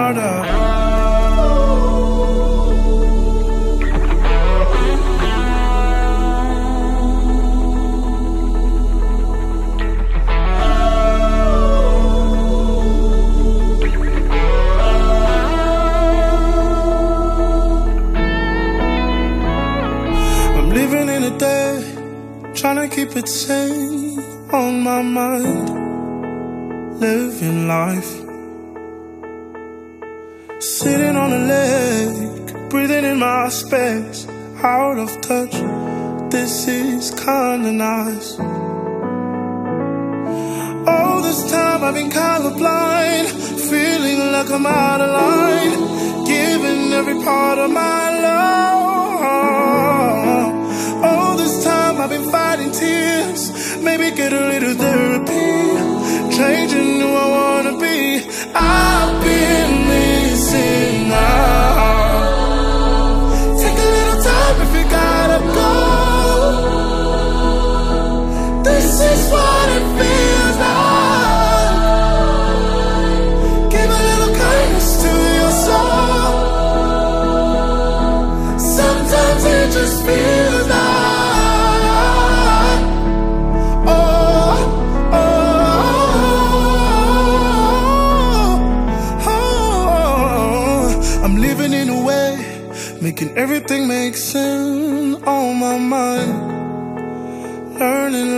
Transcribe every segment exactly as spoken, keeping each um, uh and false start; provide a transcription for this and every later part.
harder. Living in a day, trying to keep it sane on my mind. Living life, sitting on a lake, breathing in my space, out of touch. This is kinda nice. All this time I've been colorblind, feeling like I'm out of line, giving every part of my love. All this time I've been fighting tears, maybe get a little therapy, changing who I wanna be. I've been missing out. Take a little time if you gotta go. This is what it feels like. Give a little kindness to your soul. Sometimes it just feels like making everything make sense on my mind. Learning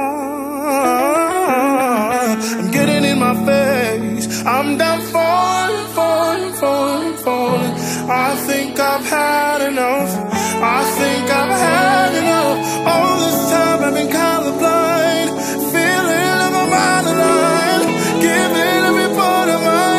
life, I'm getting in my face. I'm done falling, falling, falling, falling. I think I've had enough. I think I've had enough. All this time I've been colorblind, feeling like I'm out of line, giving every part of my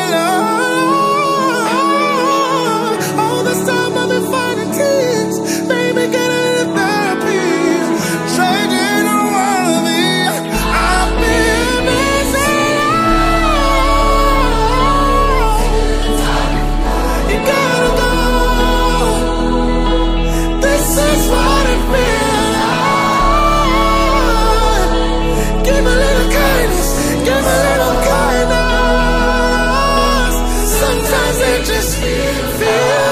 life. All this time fighting tears, maybe get a little therapy, changing who I wanna be. I've been missing out. You gotta go. This is what it feels like. Give a little kindness, give a little kindness. Sometimes it just feels